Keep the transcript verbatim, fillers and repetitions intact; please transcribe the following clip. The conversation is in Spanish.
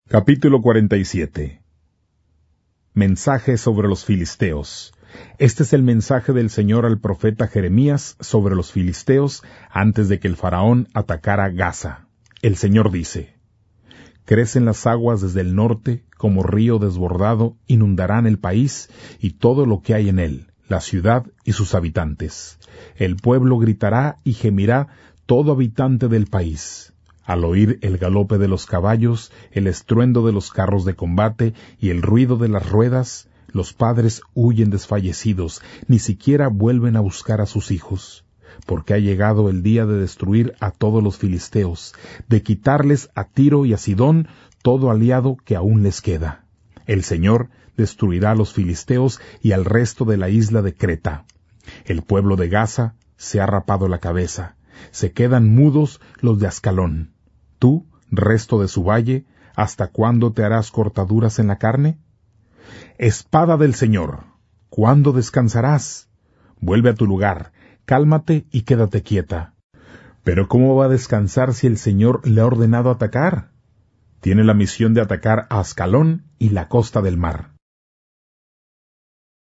Capítulo cuarenta y siete. Mensaje sobre los filisteos. Este es el mensaje del Señor al profeta Jeremías sobre los filisteos antes de que el faraón atacara Gaza. El Señor dice: Crecen las aguas desde el norte, como río desbordado, inundarán el país y todo lo que hay en él, la ciudad y sus habitantes. El pueblo gritará y gemirá, todo habitante del país. Al oír el galope de los caballos, el estruendo de los carros de combate y el ruido de las ruedas, los padres huyen desfallecidos, ni siquiera vuelven a buscar a sus hijos, porque ha llegado el día de destruir a todos los filisteos, de quitarles a Tiro y a Sidón todo aliado que aún les queda. El Señor destruirá a los filisteos y al resto de la isla de Creta. El pueblo de Gaza se ha rapado la cabeza, se quedan mudos los de Ascalón. Tú, resto de su valle, ¿hasta cuándo te harás cortaduras en la carne? Espada del Señor, ¿cuándo descansarás? Vuelve a tu lugar, cálmate y quédate quieta. Pero ¿cómo va a descansar si el Señor le ha ordenado atacar? Tiene la misión de atacar a Ascalón y la costa del mar.